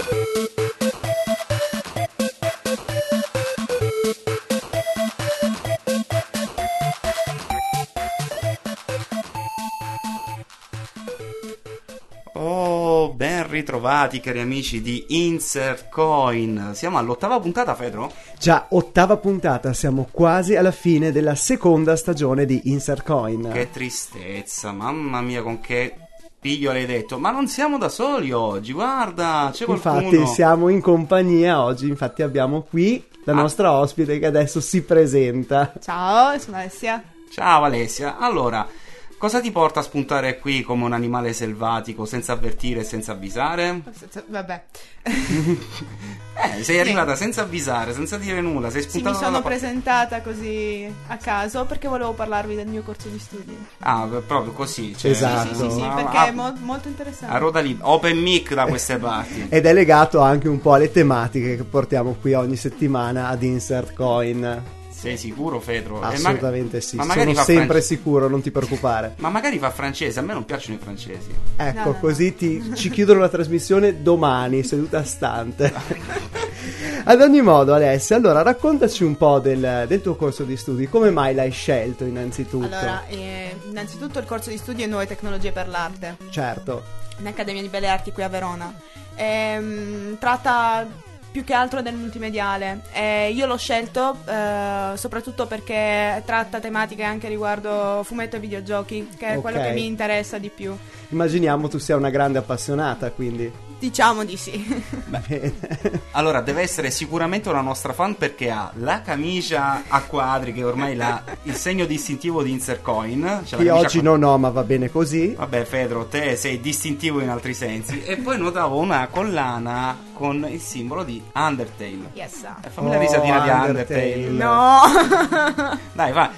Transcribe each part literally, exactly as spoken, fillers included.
Oh, ben ritrovati cari amici di Insert Coin. Siamo all'ottava puntata, Fedro? Già, ottava puntata, siamo quasi alla fine della seconda stagione di Insert Coin. Che tristezza, mamma mia, con che piglio l'hai detto. Ma non siamo da soli oggi, guarda, c'è qualcuno. Infatti siamo in compagnia oggi, infatti abbiamo qui la ah. nostra ospite che adesso si presenta. Ciao, sono Alessia. Ciao Alessia, allora, cosa ti porta a spuntare qui come un animale selvatico senza avvertire e senza avvisare? Vabbè. Eh, sei arrivata senza avvisare, senza dire nulla, sei spuntata. Sì, mi sono dalla... presentata così a caso perché volevo parlarvi del mio corso di studi. Ah, proprio così, cioè, esatto. Sì, sì, sì, ah, perché ah, è mo- molto interessante. A ruota libera, open mic da queste parti. Ed è legato anche un po' alle tematiche che portiamo qui ogni settimana ad Insert Coin. Sei sicuro, Fedro? Assolutamente ma- sì, ma sono fa sempre france- sicuro, non ti preoccupare. Ma magari fa francese, a me non piacciono i francesi. Ecco, No, no, così no. Ti, ci chiudono la trasmissione domani, seduta stante. Ad ogni modo, Alessia, allora raccontaci un po' del, del tuo corso di studi. Come mai l'hai scelto innanzitutto? Allora, eh, innanzitutto il corso di studi è Nuove Tecnologie per l'Arte Certo. in Accademia di Belle Arti qui a Verona. Ehm, tratta più che altro del multimediale. Eh, io l'ho scelto eh, soprattutto perché tratta tematiche anche riguardo fumetto e videogiochi, che è Ok. quello che mi interessa di più. Immaginiamo tu sia una grande appassionata, quindi. Diciamo di sì. Va bene. Allora, deve essere sicuramente una nostra fan perché ha la camicia a quadri, che ormai è il segno distintivo di Insert Coin. Cioè Che la camicia oggi a- non ho, ma va bene così. Vabbè, Fedro, te sei distintivo in altri sensi. E poi notavo una collana con il simbolo di Undertale. Yes. sir. Eh, fammi la Oh, risatina di Undertale. Undertale. No. Dai, va.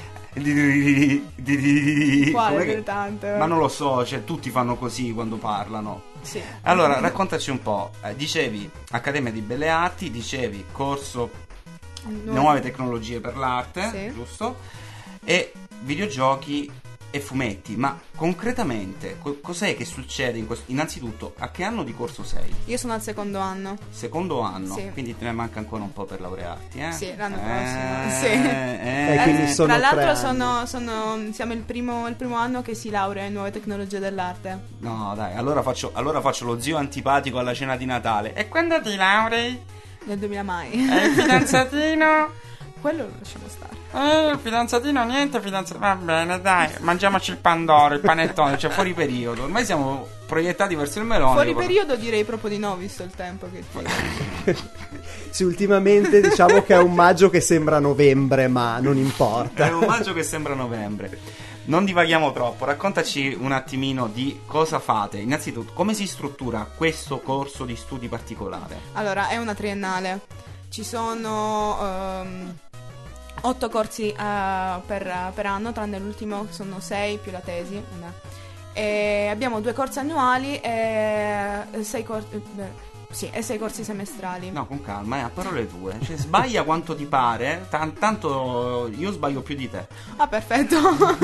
Quale Com'è che- delle tante? Ma non lo so, cioè tutti fanno così quando parlano. Sì. Allora, raccontaci un po'. Eh, dicevi Accademia di Belle Arti, dicevi corso Nuove Tecnologie per l'Arte, Sì. giusto? E videogiochi e fumetti. Ma concretamente, co- cos'è che succede in questo? Innanzitutto, a che anno di corso sei? Io sono al secondo anno. Secondo anno, Sì. quindi te ne manca ancora un po' per laurearti, eh? Sì, l'anno Eh, prossimo, sì. eh, Eh, quindi Eh, sono tra tre l'altro anni. sono, sono- siamo il primo, il primo anno che si laurea in Nuove Tecnologie dell'Arte. No, dai, allora faccio, allora faccio lo zio antipatico alla cena di Natale. E quando ti laurei? Nel duemila mai. E il fidanzatino? Quello lo lasciamo stare. Eh, il fidanzatino niente, fidanzatino. Va bene, dai, mangiamoci il pandoro, il panettone, cioè fuori periodo. Ormai siamo proiettati verso il melone. Fuori io proprio- periodo direi proprio di no, visto il tempo che ti... Sì, ultimamente diciamo che è un maggio che sembra novembre, ma non importa. È un maggio che sembra novembre. Non divaghiamo troppo, raccontaci un attimino di cosa fate. Innanzitutto, come si struttura questo corso di studi particolare? Allora, è una triennale. Ci sono ehm, otto corsi eh, per, per anno, tranne l'ultimo, che sono sei più la tesi. Vabbè. E abbiamo due corsi annuali e sei corsi... Sì, e sei corsi semestrali. No, con calma, eh, a parole tue. Cioè, sbaglia quanto ti pare, tan- tanto io sbaglio più di te. Ah, perfetto.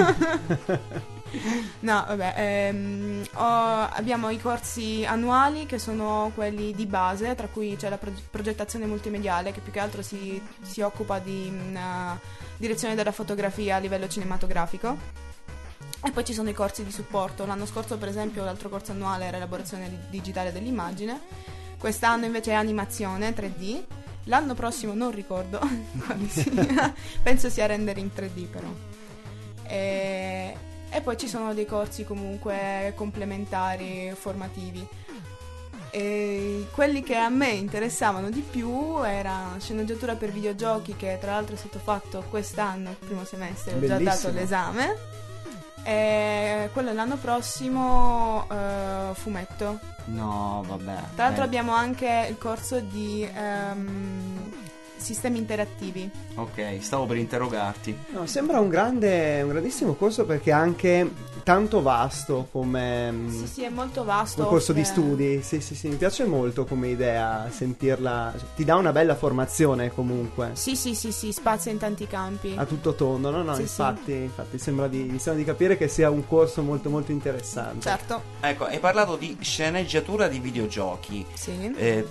No, vabbè, ehm, ho- abbiamo i corsi annuali che sono quelli di base, tra cui c'è la pro- progettazione multimediale che più che altro si, si occupa di mh, direzione della fotografia a livello cinematografico. E poi ci sono i corsi di supporto. L'anno scorso, per esempio, l'altro corso annuale era elaborazione di- digitale dell'immagine. Quest'anno invece è animazione tre D. L'anno prossimo non ricordo quale sia. Penso sia render in tre D però. E, e poi ci sono dei corsi comunque complementari, formativi. E quelli che a me interessavano di più era sceneggiatura per videogiochi, che tra l'altro è stato fatto quest'anno, il primo semestre, ho già dato Bellissimo. l'esame. E quello l'anno prossimo eh, fumetto. No, vabbè. Tra l'altro Eh, abbiamo anche il corso di ehm, sistemi interattivi. Ok, stavo per interrogarti. No, sembra un grande, un grandissimo corso perché è anche tanto vasto come mm, Sì, sì, è molto vasto. un corso di offre- studi. Sì, sì, sì, mi piace molto come idea sentirla. Ti dà una bella formazione comunque. Sì, sì, sì, sì, spazia in tanti campi. A tutto tondo, no, no, Sì, infatti, infatti sembra di, mi sembra di capire che sia un corso molto molto interessante. Certo, Ecco, hai parlato di sceneggiatura di videogiochi. sì. Eh,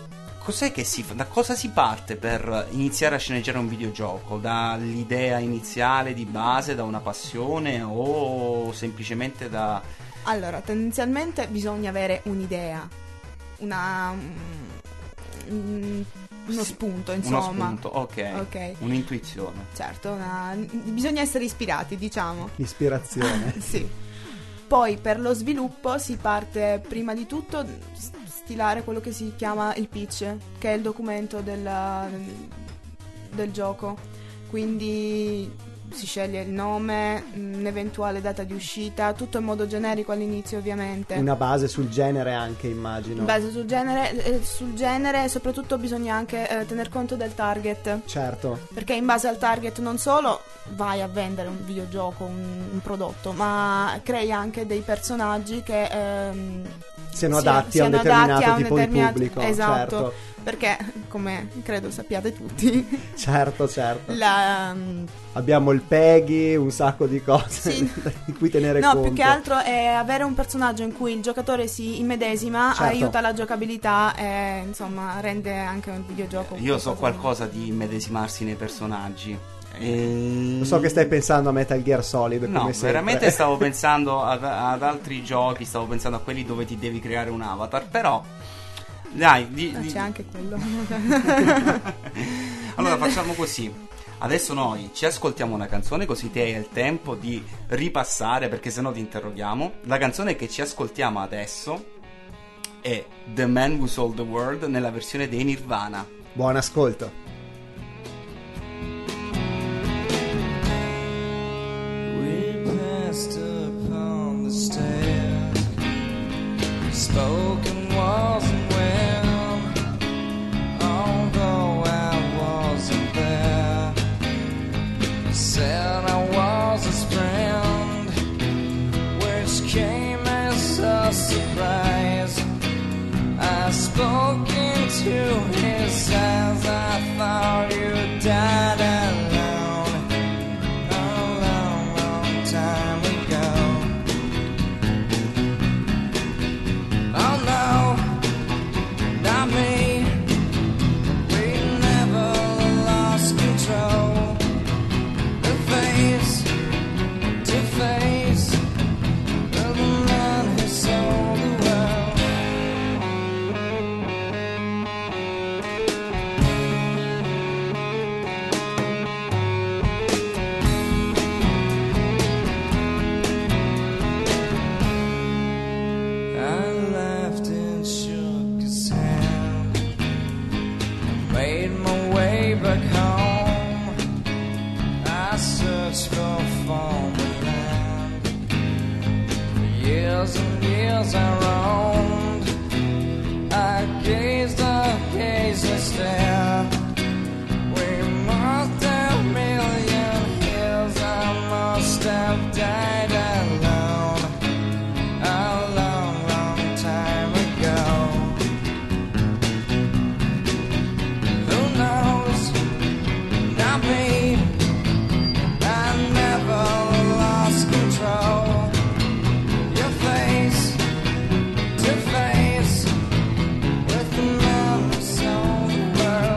cos'è che si fa? Da cosa si parte per iniziare a sceneggiare un videogioco? Dall'idea iniziale di base, da una passione o semplicemente da... Allora, tendenzialmente bisogna avere un'idea, una, mm, uno spunto, insomma. Uno spunto, ok. Ok. Un'intuizione. Certo, una- bisogna essere ispirati, diciamo. Ispirazione. Sì. Poi per lo sviluppo si parte prima di tutto s- stilare quello che si chiama il pitch, che è il documento del, del gioco. Quindi si sceglie il nome, un'eventuale data di uscita, tutto in modo generico all'inizio, ovviamente. Una base sul genere anche, immagino. In base sul genere, eh, sul genere e soprattutto bisogna anche eh, tener conto del target. Certo. Perché in base al target non solo vai a vendere un videogioco, un, un prodotto, ma crei anche dei personaggi che ehm, Siano sia- adatti a un siano determinato adatti a un tipo determinato- di pubblico. Esatto. Certo, Perché, come credo sappiate tutti, certo, certo. la, mm, Abbiamo il Peggy, un sacco di cose Sì. di cui tenere no, conto. più che altro è avere un personaggio in cui il giocatore si immedesima, Certo. aiuta la giocabilità e insomma rende anche un videogioco. Io so qualcosa- qualcosa di medesimarsi nei personaggi. E... Lo so che stai pensando a Metal Gear Solid, come No, sempre. veramente stavo pensando ad, ad altri giochi, stavo pensando a quelli dove ti devi creare un avatar, però dai, di, Ah, di- c'è anche quello. allora facciamo così. Adesso noi ci ascoltiamo una canzone così te hai il tempo di ripassare, perché sennò ti interroghiamo. La canzone che ci ascoltiamo adesso è The Man Who Sold the World nella versione dei Nirvana. Buon ascolto. We passed upon the stairs. Spoken wasn't well, although I wasn't there. He said I was his friend, which came as a surprise. I spoke into his eyes. I thought you died alone a long, long time ago. Oh no, not me. We never lost control. The face to face of the man who sold the world. I laughed and shook his hand. I made my way back home. I searched for foreign land. For years and years I roamed. I gazed, I gazed and stared. We must have million years. I must have died alone a long, long time ago. Who knows? Not me. I never lost control. Your face to face with the man who sold the world.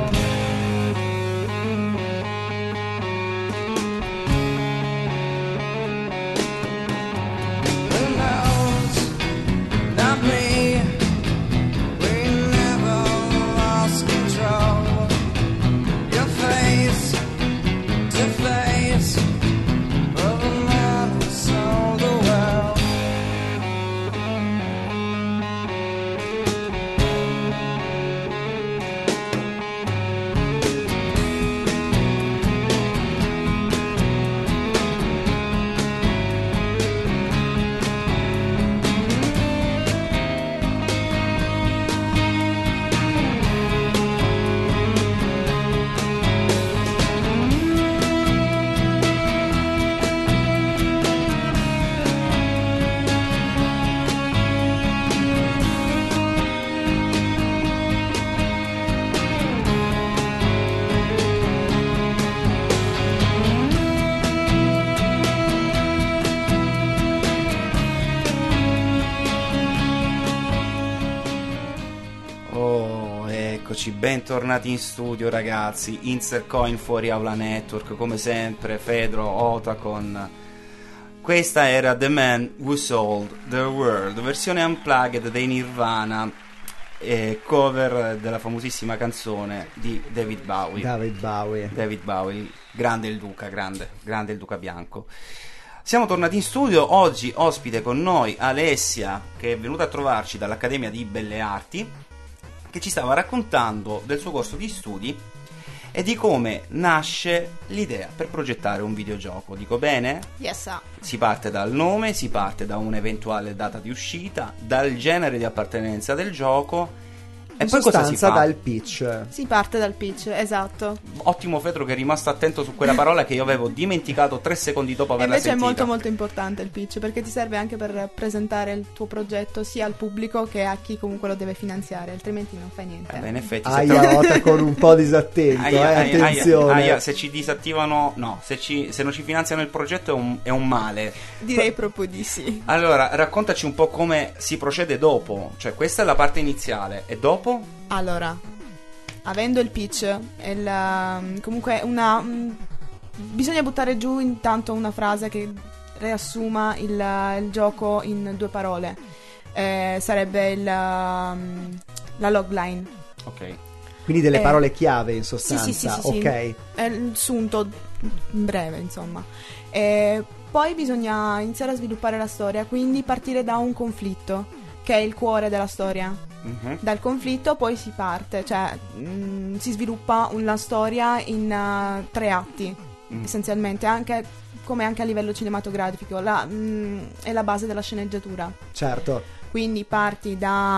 Oh, eccoci, bentornati in studio ragazzi, Insert Coin fuori Aula Network, come sempre, Fedro, Otacon. Questa era The Man Who Sold the World, versione unplugged dei Nirvana, eh, cover della famosissima canzone di David Bowie. David Bowie. David Bowie, grande il Duca, grande, grande il Duca Bianco. Siamo tornati in studio, oggi ospite con noi Alessia, che è venuta a trovarci dall'Accademia di Belle Arti, che ci stava raccontando del suo corso di studi e di come nasce l'idea per progettare un videogioco. Dico bene? Yes, sir. Si parte dal nome, si parte da un'eventuale data di uscita, dal genere di appartenenza del gioco. E In poi cosa si sostanza fa? dal pitch. Si parte dal pitch, esatto. Ottimo Fedro che è rimasto attento su quella parola che io avevo dimenticato tre secondi dopo E averla invece sentita. è molto molto importante il pitch, perché ti serve anche per presentare il tuo progetto sia al pubblico che a chi comunque lo deve finanziare, altrimenti non fai niente. Eh beh, in effetti se te Aia, la- Ota con un po' disattento, Aia, eh, aia, aia, attenzione. aia, se ci disattivano, no, se, ci, se non ci finanziano il progetto è un, è un male. Direi proprio di sì. Allora, raccontaci un po' come si procede dopo, cioè questa è la parte iniziale e dopo? Allora, avendo il pitch e il, comunque una mm, bisogna buttare giù intanto una frase che riassuma il, il gioco in due parole. Eh, sarebbe il, um, la logline. Ok. Quindi delle Eh, parole chiave in Sì, sostanza, sì, sì, sì, sì. ok. È il sunto in breve, insomma. E poi bisogna iniziare a sviluppare la storia, quindi partire da un conflitto, che è il cuore della storia. Mhm. Dal conflitto poi si parte, cioè mh, si sviluppa una storia in uh, tre atti, Mm. essenzialmente, anche come anche a livello cinematografico, la, mh, è la base della sceneggiatura. Certo. Quindi parti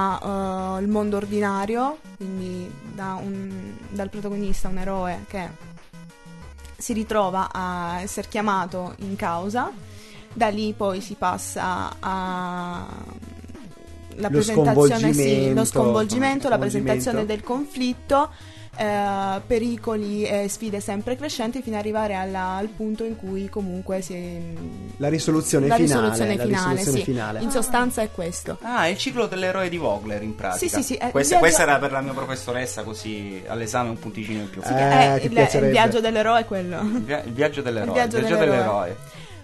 dal mondo ordinario, quindi da un- dal protagonista, un eroe che si ritrova a essere chiamato in causa, da lì poi si passa a la Lo presentazione, sì, sconvolgimento. lo sconvolgimento, la Sconvolgimento. presentazione del conflitto, eh, pericoli e sfide sempre crescenti fino ad arrivare alla- al punto in cui comunque si La risoluzione la finale. risoluzione la finale, risoluzione sì. finale. In sostanza è questo. Ah, è il ciclo dell'eroe di Vogler in pratica. Sì, sì, sì, eh, Questa, il viaggio- questa era per la mia professoressa, così all'esame un punticino in più. Eh, Eh, ti il, il piacerebbe. viaggio dell'eroe è quello. Il, via- il viaggio dell'eroe. Il viaggio viaggio dell'eroe. dell'eroe.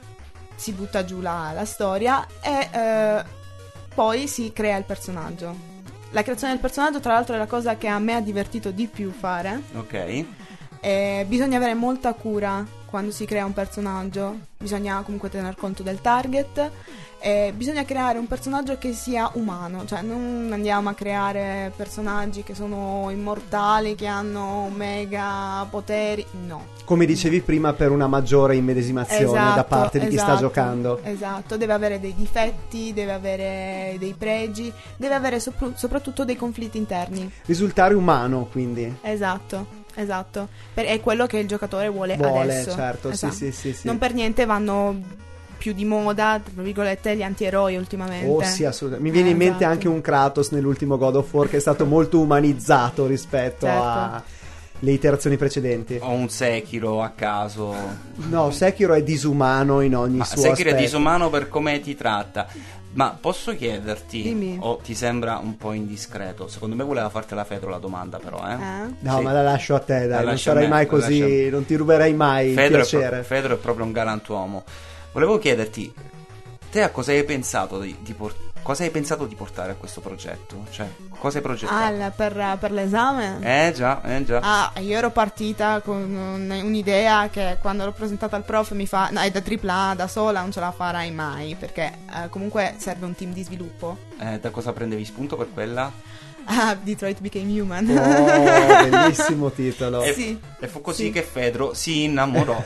Si butta giù la, la storia e eh, poi si crea il personaggio. La creazione del personaggio, tra l'altro, è la cosa che a me ha divertito di più fare. Ok. E bisogna avere molta cura quando si crea un personaggio, bisogna comunque tener conto del target e bisogna creare un personaggio che sia umano, cioè non andiamo a creare personaggi che sono immortali, che hanno mega poteri, no. Come dicevi prima, per una maggiore immedesimazione da Esatto, parte di chi sta esatto, giocando. Esatto, deve avere dei difetti, deve avere dei pregi, deve avere sopr- soprattutto dei conflitti interni. Risultare umano, quindi. Esatto. Esatto, per- è quello che il giocatore vuole, Vuole, adesso. certo, sì, Esatto. sì, sì, sì. Non per niente vanno più di moda, tra virgolette, gli antieroi ultimamente. Oh sì, assolutamente. Mi viene Eh, in mente esatto. anche un Kratos nell'ultimo God of War che è stato molto umanizzato rispetto Certo. alle iterazioni precedenti. O un Sekiro a caso. No, Sekiro è disumano in ogni Ma suo Sekiro aspetto. è disumano per come ti tratta. Ma posso chiederti, Dimmi. o ti sembra un po' indiscreto? Secondo me voleva farti la Fedro la domanda, però, eh? Eh? No, Sì. ma la lascio a te, La dai, non lascio a sarai me, mai la così, lascio a- non ti ruberai mai il Fedro è, pro- piacere. Fedro è proprio un galantuomo. Volevo chiederti, te a cosa hai pensato di, di por- cosa hai pensato di portare a questo progetto? Cioè, cosa hai progettato? Ah, la- per, per l'esame? Eh già, eh già. Ah, io ero partita con un- un'idea che quando l'ho presentata al prof mi fa: no, è da tripla A, da sola non ce la farai mai, perché eh, comunque serve un team di sviluppo. Eh, da cosa prendevi spunto per quella? Ah, Detroit Became Human. Oh, bellissimo titolo. E, Sì. e fu così Sì. che Fedro si innamorò.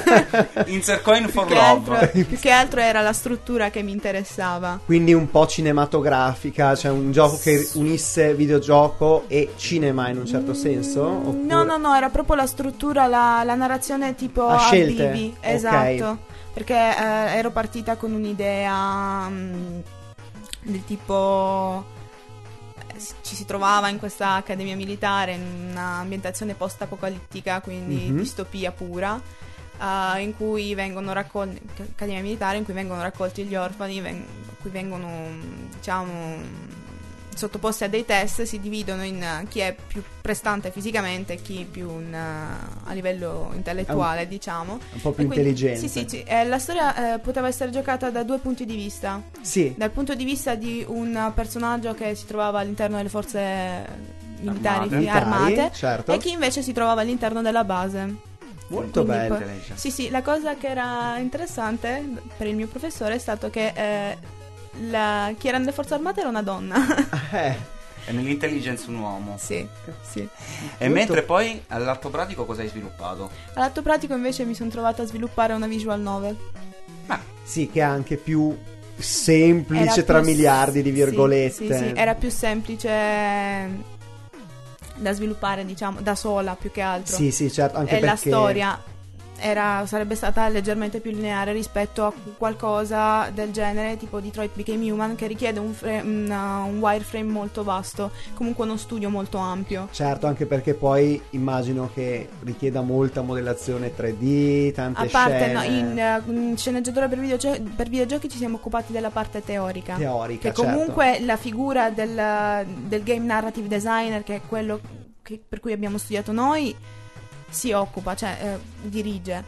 Insert coin for Più che, love. altro, più che altro era la struttura che mi interessava. Quindi un po' cinematografica, cioè un gioco che unisse videogioco e cinema in un certo senso? Oppure- No, no, no, era proprio la struttura, la, la narrazione tipo A a scelte, bivi. ok. Esatto. Perché eh, ero partita con un'idea mm, del tipo eh, s- ci si trovava in questa accademia militare in un'ambientazione post-apocalittica, quindi Mhm. distopia pura, eh, in cui vengono raccolti accademia militare in cui vengono raccolti gli orfani, ven- cui vengono mm, diciamo mm, sottoposti a dei test, si dividono in uh, chi è più prestante fisicamente e chi più in, uh, a livello intellettuale, un, diciamo. Un po' più e quindi, intelligente. Sì, sì, sì. Eh, la storia eh, poteva essere giocata da due punti di vista. Sì. Dal punto di vista di un personaggio che si trovava all'interno delle forze militari Armate. armate, armate certo. e chi invece si trovava all'interno della base. Molto Quindi bello. poi- Sì, sì, la cosa che era interessante per il mio professore è stato che eh, la, chi era nelle forze armate era una donna. Eh, E nell'intelligence un uomo. Sì, sì. E Molto- mentre poi all'atto pratico cosa hai sviluppato? All'atto pratico invece mi sono trovata a sviluppare una visual novel. Ma sì, che è anche più semplice Era tra più- miliardi di sì, virgolette. Sì, sì, era più semplice da sviluppare, diciamo, da sola più che altro. Sì, sì, certo, anche E la perché storia era, sarebbe stata leggermente più lineare rispetto a qualcosa del genere tipo Detroit Became Human, che richiede un, fra- una- un wireframe molto vasto, comunque uno studio molto ampio. certo, anche perché poi immagino che richieda molta modellazione tre D, tante A parte scene no, in, eh, in sceneggiatura per, videogio- per videogiochi ci siamo occupati della parte teorica, teorica, che certo. comunque la figura del, del game narrative designer, che è quello che- per cui abbiamo studiato noi, si occupa, cioè eh, dirige.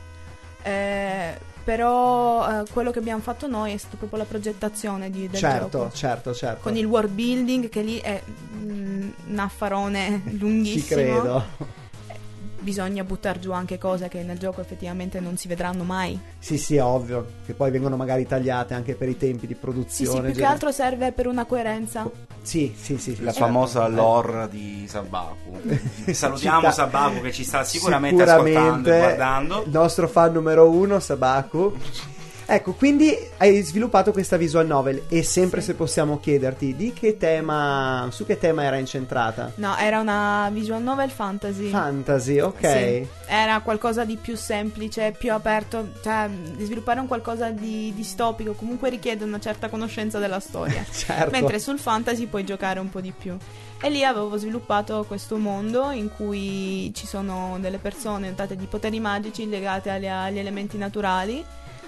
Eh, però eh, quello che abbiamo fatto noi è stato proprio la progettazione di, del certo, gioco. certo, certo. Con il world building, che lì è mm, un affarone lunghissimo. Ci credo. Bisogna buttare giù anche cose che nel gioco effettivamente non si vedranno mai. Sì, sì, ovvio, che poi vengono magari tagliate anche per i tempi di Sì, produzione. sì, più che genere- altro serve per una coerenza. Sì, sì, sì, sì, la certo. famosa Eh. lore di Sabaku. Salutiamo Ci ta- Sabaku che ci sta sicuramente, ascoltando e guardando. il nostro fan numero uno, Sabaku. Ecco, quindi hai sviluppato questa visual novel e sempre Sì. se possiamo chiederti di che tema, su che tema era incentrata? No, era una visual novel fantasy. Fantasy, ok. Sì, era qualcosa di più semplice, più aperto, cioè di sviluppare un qualcosa di distopico comunque richiede una certa conoscenza della storia. Certo. Mentre sul fantasy puoi giocare un po' di più. E lì avevo sviluppato questo mondo in cui ci sono delle persone dotate di poteri magici legate agli, agli elementi naturali.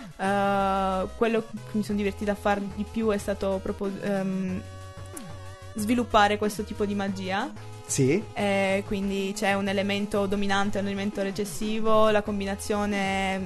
Uh, quello che mi sono divertita a fare di più è stato proprio ehm, sviluppare questo tipo di magia. Sì, Eh, quindi c'è un elemento dominante e un elemento recessivo, la combinazione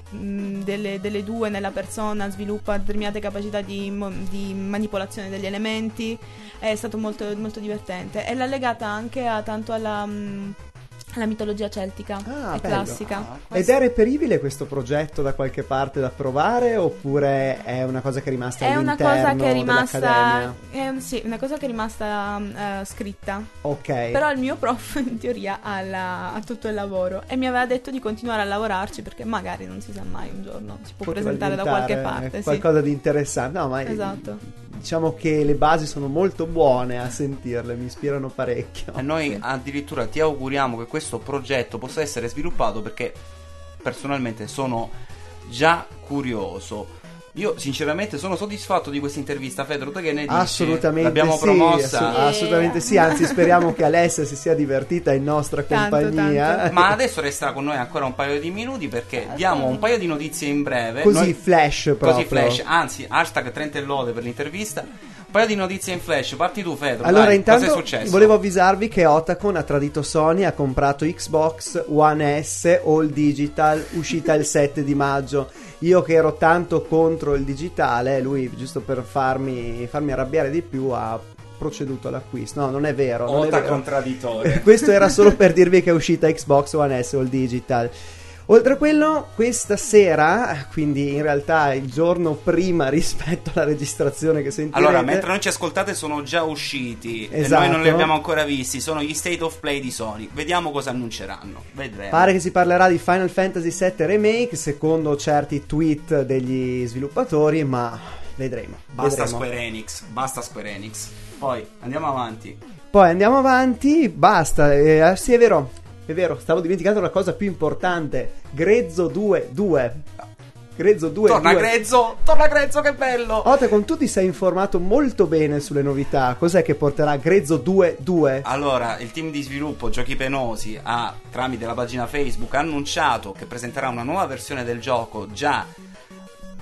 mh, delle, delle due nella persona sviluppa determinate capacità di, mo- di manipolazione degli elementi. È stato molto, molto divertente e l'ha legata anche a, tanto alla, mh, alla mitologia celtica Ah, e bello. classica. Ah, ed è reperibile questo progetto da qualche parte da provare oppure è una cosa che è rimasta È una all'interno cosa che è rimasta, dell'accademia? è un- sì, una cosa che è rimasta eh, scritta. Ok. Però il mio prof in teoria ha, la- ha tutto il lavoro e mi aveva detto di continuare a lavorarci perché magari non si sa mai, un giorno si può Poteva presentare da qualche diventare parte. Sì. qualcosa di interessante. No, ma Esatto. diciamo che le basi sono molto buone a sentirle, mi ispirano parecchio. E noi Sì. addirittura ti auguriamo che questo progetto possa essere sviluppato, perché personalmente sono già curioso. Io sinceramente sono soddisfatto di questa intervista. Fedro, tu che ne dici? Assolutamente L'abbiamo sì, promossa. assu- Yeah. assolutamente sì, anzi speriamo che Alessia si sia divertita in nostra Tanto, compagnia. tanto. Ma adesso resterà con noi ancora un paio di minuti perché Ah, diamo sì. un paio di notizie in breve. Così Noi- flash proprio. Così flash, anzi, hashtag Trento e Lode per l'intervista. Un paio di notizie in flash. Parti tu, Fedro. Allora, dai, intanto cosa è successo? volevo avvisarvi che Otacon ha tradito Sony, ha comprato Xbox One S All Digital, uscita il sette di maggio. Io che ero tanto contro il digitale, lui giusto per farmi, farmi arrabbiare di più ha proceduto all'acquisto. No, non è vero. Non è Ota vero. contraddittorio. Questo era solo per dirvi che è uscita Xbox One S All Digital. Oltre a quello, questa sera, quindi in realtà il giorno prima rispetto alla registrazione che sentirete. Allora, mentre noi ci ascoltate sono già usciti e Esatto. noi non li abbiamo ancora visti, sono gli State of Play di Sony. Vediamo cosa annunceranno. Vedremo. Pare che si parlerà di Final Fantasy sette Remake, secondo certi tweet degli sviluppatori, ma vedremo. Basta vedremo. Square Enix, basta Square Enix. Poi andiamo avanti. Poi andiamo avanti, basta. Eh, sì, è vero. È vero, stavo dimenticando la cosa più importante. Grezzo due due. Grezzo due Torna due. Grezzo, torna Grezzo, che bello. Otacon, tu ti sei informato molto bene sulle novità. Cos'è che porterà Grezzo due due? Allora, il team di sviluppo Giochi Penosi ha, tramite la pagina Facebook, ha annunciato che presenterà una nuova versione del gioco già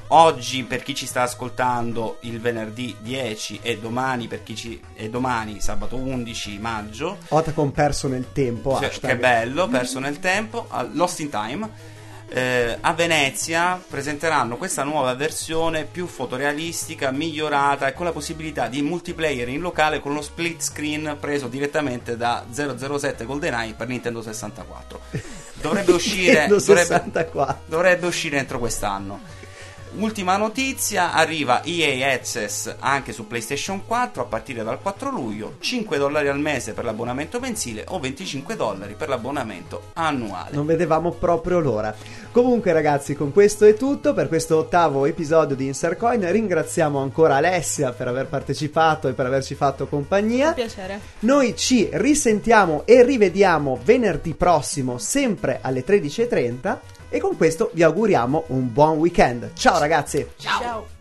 oggi per chi ci sta ascoltando il venerdì dieci e domani per chi ci e domani sabato undici maggio. Otacon perso nel tempo, Cioè, hashtag. che bello, perso nel tempo, a Lost in Time. Eh, a Venezia presenteranno questa nuova versione più fotorealistica, migliorata e con la possibilità di multiplayer in locale con lo split screen preso direttamente da zero zero sette GoldenEye per Nintendo sessantaquattro. Dovrebbe uscire Nintendo dovrebbe, sessantaquattro. dovrebbe uscire entro quest'anno. Ultima notizia, arriva E A Access anche su PlayStation quattro a partire dal quattro luglio, cinque dollari al mese per l'abbonamento mensile o venticinque dollari per l'abbonamento annuale. Non vedevamo proprio l'ora. Comunque ragazzi, con questo è tutto per questo ottavo episodio di Insert Coin. Ringraziamo ancora Alessia per aver partecipato e per averci fatto compagnia. Un piacere. Noi ci risentiamo e rivediamo venerdì prossimo sempre alle tredici e trenta e con questo vi auguriamo un buon weekend. Ciao ragazzi! Ciao.